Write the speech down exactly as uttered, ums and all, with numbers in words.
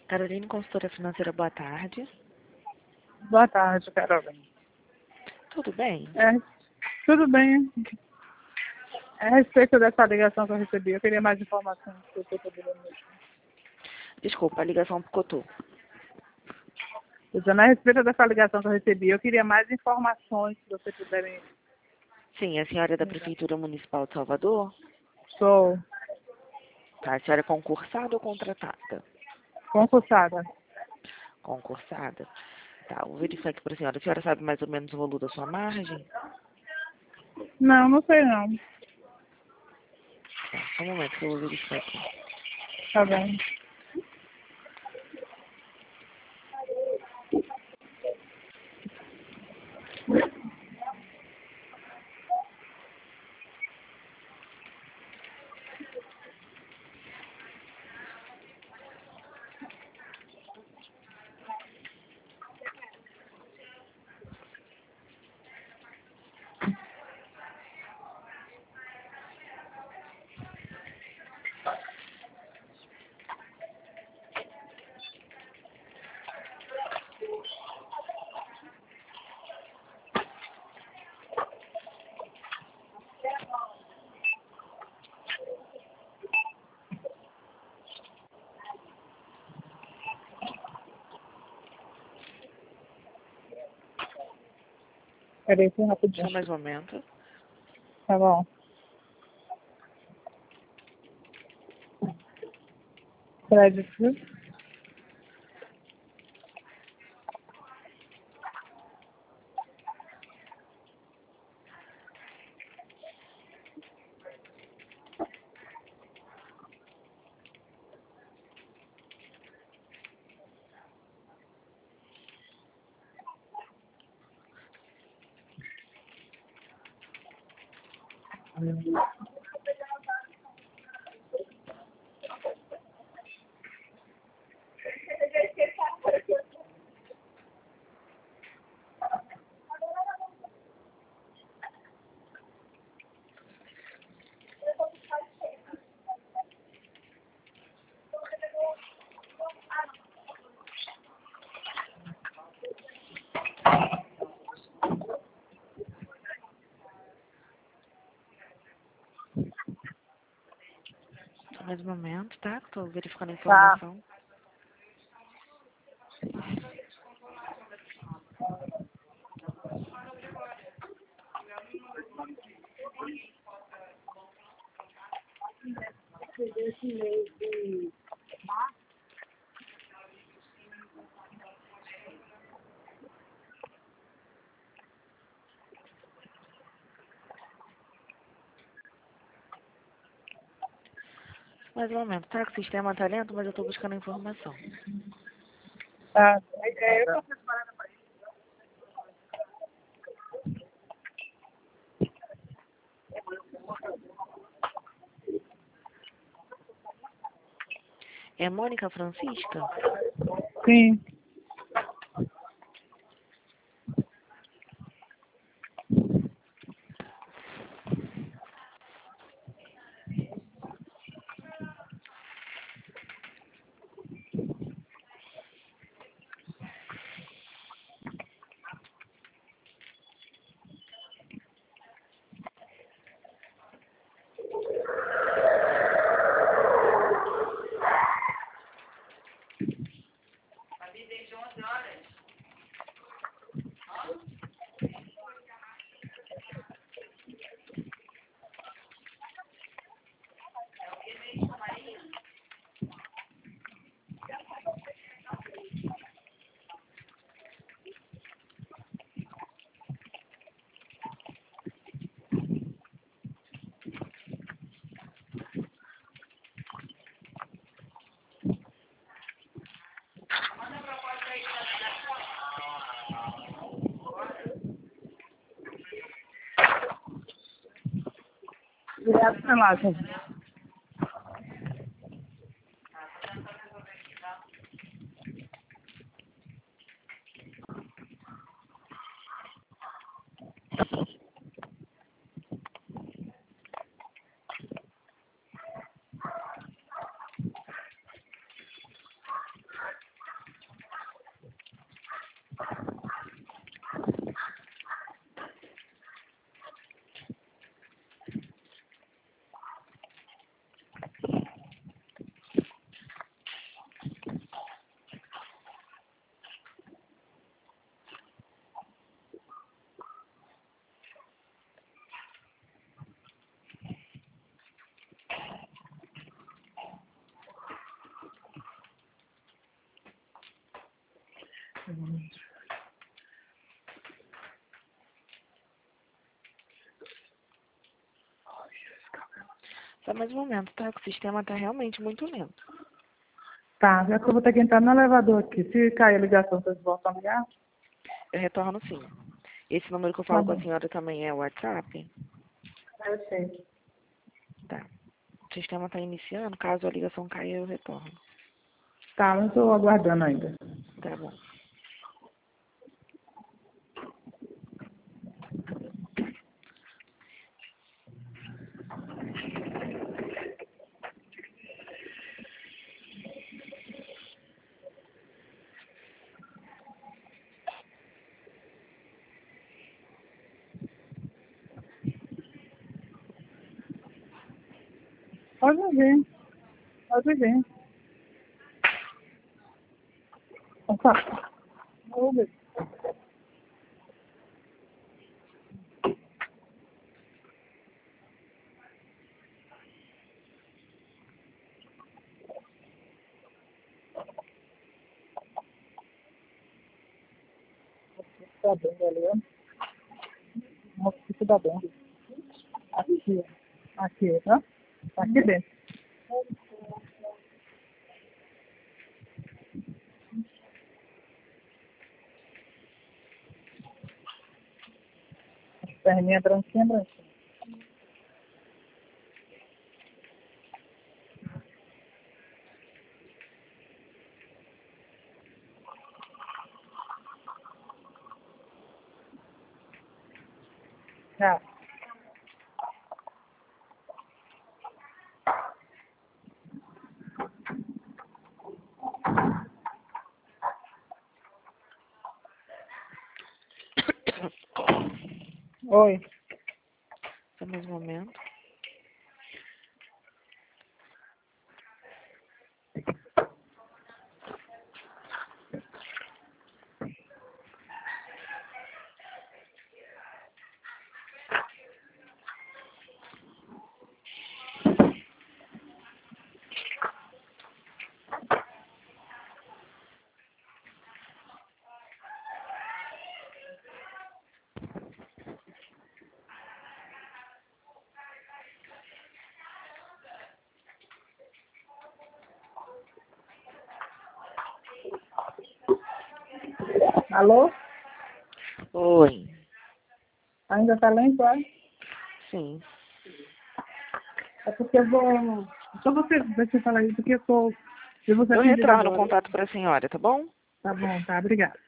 Caroline, consultora financeira, boa tarde. Boa tarde, Carolina. Tudo bem? É, tudo bem. É, a respeito dessa ligação que eu recebi, eu queria mais informações se eu estou podendo mesmo. Desculpa, a ligação picotou. Dizendo, a respeito dessa ligação que eu recebi, eu queria mais informações, se você puder me... Sim, a senhora é da Prefeitura Municipal de Salvador? Sou Tá, a senhora é concursada ou contratada? concursada. Concursada. Tá, vou verificar aqui para a senhora. A senhora sabe mais ou menos o valor da sua margem? Não, não sei não. Tá, só um momento que eu vou verificar aqui. Tá bem. Peraí, só rapidinho. Só mais um momento. Tá bom. Crédito. Só mais um momento, tá? Estou verificando a Tá. informação. Mais um momento, tá? Que o sistema tá lento, mas eu estou buscando a informação. Tá. É, eu tô... É Mônica Francisca? Sim. Obrigado pela imagem. Só mais um momento, tá? Que o sistema tá realmente muito lento. Tá, já que eu vou ter que entrar no elevador aqui. Se cair a ligação, vocês voltam a ligar? Eu retorno sim. Esse número que eu Tá falo com bom. a senhora também é o WhatsApp? Eu sei. Tá. O sistema tá iniciando. Caso a ligação caia, eu retorno. Tá, mas eu tô aguardando ainda. Tá bom. Pode vir. Pode vir. Opa. Vamos ver. Tá bem, galera. Nossa, que dá bom. Aqui, ó. Aqui, tá? Aqui dentro. Perninha branquinha, branquinha. Tá. Oi. Só mais um momento. Alô? Oi. Ainda tá lento, é? Sim. É porque eu vou... Só você, deixa eu falar isso, porque eu tô... Eu vou ser Eu atendida retorno o agora. contato para a senhora, tá bom? Tá bom, tá. Obrigada.